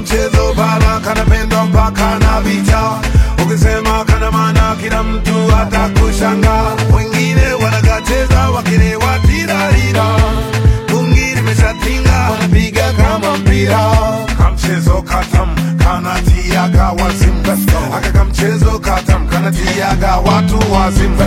kamchezo bala kanapendwa mpaka na vita. Ukisema kana maana kila mtu atakushanga. Wengine wanakacheza wakilewa tirarira. Bungi limeshatinga wanapiga kama mpira. Kamchezo katam kanatiaga wazimu. Aka kamchezo katam kanatiaga watu wazimu.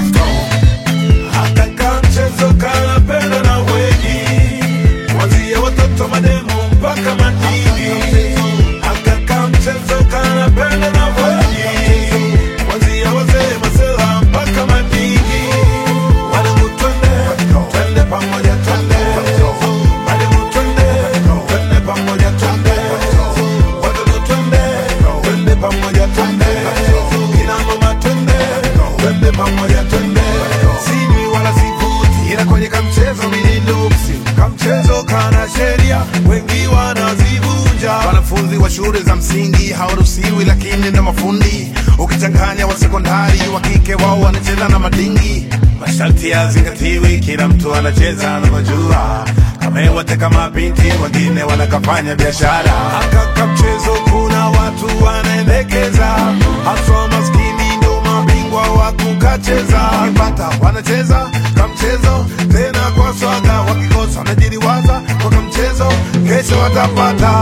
Aka kamchezo kanapenda na wengi. Wazia watoto mademo mpaka madini. Aka kamchezo kanapenda na wengi. Wazia wazee masela mpaka madini. Wanangu twende, twende pamoja twende. Wanangu twende, twende pamoja twende. Watoto twende, twende pamoja twende. Kina mama twende, twende pamoja twende. Sinywi wala sivuti ila kwenye kamchezo mimi nuksi. Kamchezo kana sheria wengi wanazivunja. Wanafunzi wa shule za msingi hawaruhusiwi lakini ndo mafundi. Ukichanganya wa sekondari wa kike wao wanacheza na madingi. Masharti yazingatiwi kila mtu anacheza na majua. Kamewote kama binti wengine wanakafanya biashara. Aka kamchezo kuna watu wanaendekeza. Haswa maskini ndo mabingwa wa kukacheza. Wakipata wanacheza kamchezo tena kwa swaga. Wakikosa wanajiriwaza kwa kamchezo kesho watapata.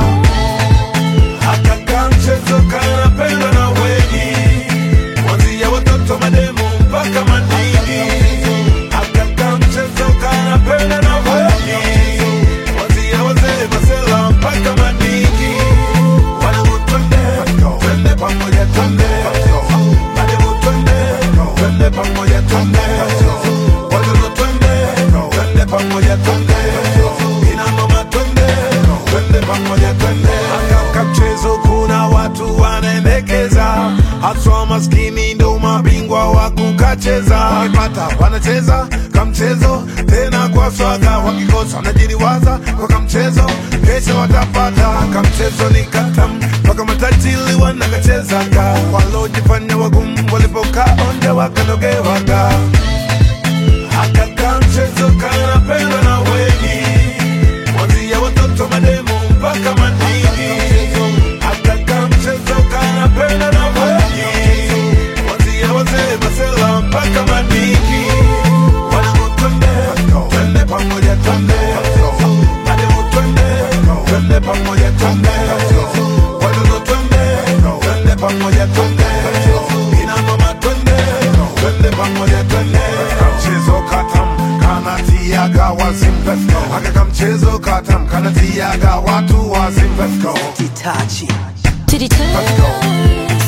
Aka kamchezo kanapenda na wengi. Wazia watoto mademo mpaka madini. Aka kamchezo kanapenda na wengi. Wazia wazee masela mpaka madini. Wanangu twende, twende pamoja twende. Mademo twende, twende pamoja twende. Watoto twende, twende pamoja twende. Kina mama twende, twende pamoja twende. Aka kamchezo kuna watu wanaendekeza. Haswa maskini ndo mabingwa wa kukacheza. Wakipata wanacheza kamchezo tena kwa swaga. Wakikosa wanajiriwaza kwa kamchezo kesho watapata. Kamchezo ni katam mpaka matajiri wanakachezaga. Walojifanya wagumu walipokaa onja wakanogewaga. Aka kamchezo kanapenda na wengi. Wazia watoto mademo mpaka madini. Aka kamchezo kanapenda na wengi. Wazia wazee masela mpaka madini. Wanangu twende, twende pamoja twende. Mademo twende, twende pamoja twende. Watoto twende, twende pamoja twende. Kina mama twende, twende pamoja twende. Kamchezo katam kanatiaga wazimu. Aka kamchezo katam kanatiaga watu wazimu. Itachi. To the